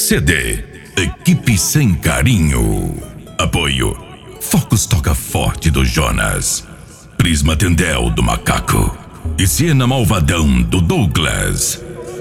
CD Equipe Sem Carinho. Apoio Focus Toca Forte do Jonas, Prisma Tendel do Macaco e Siena Malvadão do Douglas.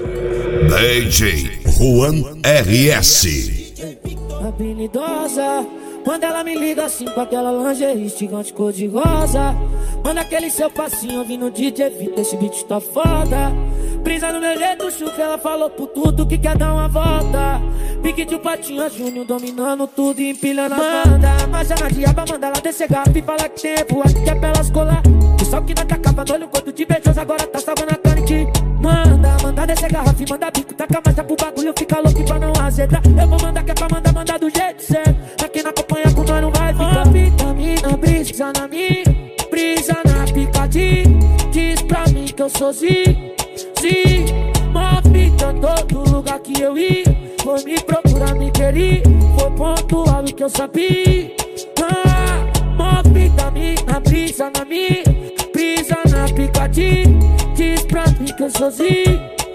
DJ Juan RS. Habilidosa, quando ela me liga assim com aquela lingerie gigante cor de rosa. Manda aquele seu passinho vindo DJ, Vita, esse beat tá foda. Brisa no meu jeito, chuva, ela falou por tudo que quer dar uma volta. Pique de Patinha Júnior, dominando tudo e empilhando a banda. Mas na diaba, manda ela descer garrafa e fala que tempo, acho que é pra elas colar. O sol que não tá cavando, olha o corpo de beijoso, agora tá salvando a carne que manda descer garrafa e manda bico, taca marcha pro bagulho, fica louco pra não azedar. Eu vou mandar que é pra mandar do jeito certo. Aqui na acompanha com nós não vai ficar. Vitamina, brisa na minha, brisa na picadinha. Diz pra mim que eu sou Zi. Mofita todo lugar que eu ia. Foi me procurar, me querer. Foi pontual e que eu sabia. Mofita minha, brisa na minha, brisa na picadinha. Diz pra mim que eu sou Zi.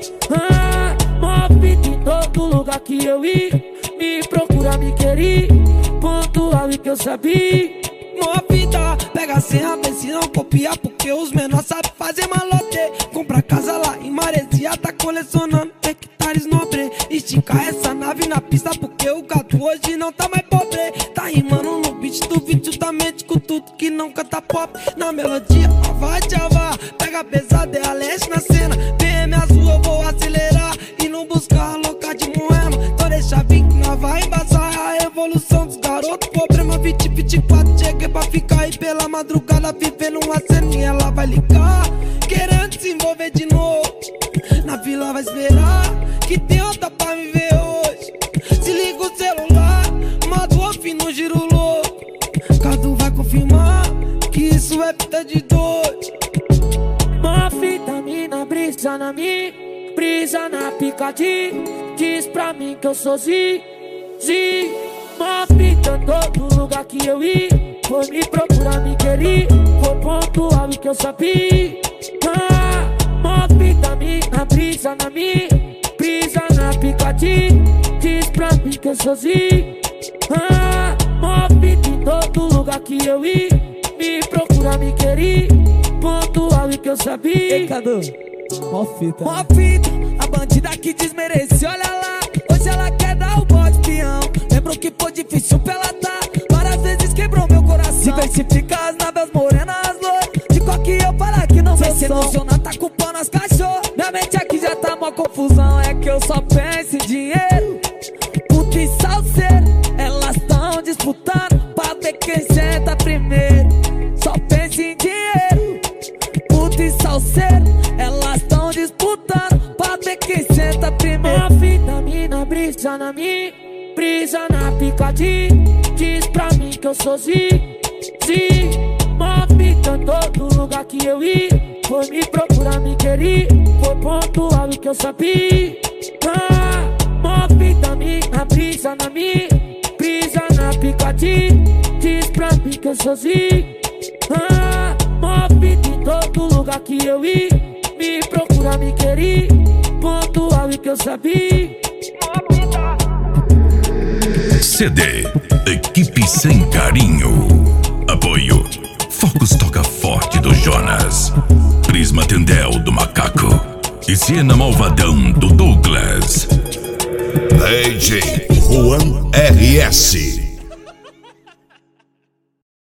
Mofita em todo lugar que eu ia. Me procurar, me querer. Pontual e que eu sabia. Mofita, pega a senha, vê se não copiar, porque os menores sabem fazer malote. Compra casa lá em Maresia, tá colecionando hectares nobre. Estica essa nave na pista, porque o gato hoje não tá mais pobre. Tá rimando no beat do vídeo, justamente com tudo que não canta pop. Na melodia, vai tchava, pega pesado, é a leste na cena. PM azul, eu vou acelerar e não buscar louca de moema. Então deixa vir que nós vai embaçar a evolução dos garotos. Problema 2024, cheguei pra ficar aí pela madrugada, vivendo uma cena e ela vai ligar, querendo se envolver de novo. Na vila vai esperar, que tem outra pra me ver hoje. Se liga o celular, manda o off no giro louco. Cadu vai confirmar que isso é fita de dois. Vitamina, brisa na minha, brisa na picadinha. Diz pra mim que eu sou Zi. Mofita em todo lugar que eu ia. Foi me procurar, me querer. Foi pontual e que eu sabia. Mofita minha, brisa na minha, brisa na picadinha. Diz pra mim que eu sou Zi. Mofita em todo lugar que eu ia. Me procurar, me querer. Pontual e que eu sabia. Ei, Cadu, Mofita, a bandida que desmerece, olha lá. Hoje ela quer dar o bote peão. Lembro que foi difícil pra ela tá. Várias vezes quebrou meu coração. Diversifica as naves morenas, loiras. De qual que eu falar que não vem se emocionar, tá culpando as cachorras. Minha mente aqui já tá uma confusão. É que eu só penso em dinheiro. Puta e salseiro, elas tão disputando pra ver quem senta primeiro. Só penso em dinheiro. Puta e salseiro, elas tão disputando pra ver quem senta primeiro. Vitamina, brisa na minha, brisa na picadinha. Diz pra mim que eu sou Zi. Mofita em todo lugar que eu ia. Foi me procurar, me querer. Foi pontual e que eu sabia. Mofita minha, brisa na minha, brisa na picadinha. Diz pra mim que eu sou Zi. Mofita em todo lugar que eu ia. Me procurar, me querer. Pontual e que eu sabia. CD Equipe Sem Carinho. Apoio Focus Toca Forte do Jonas, Prisma Tendel do Macaco e Siena Malvadão do Douglas. DJ Juan RS.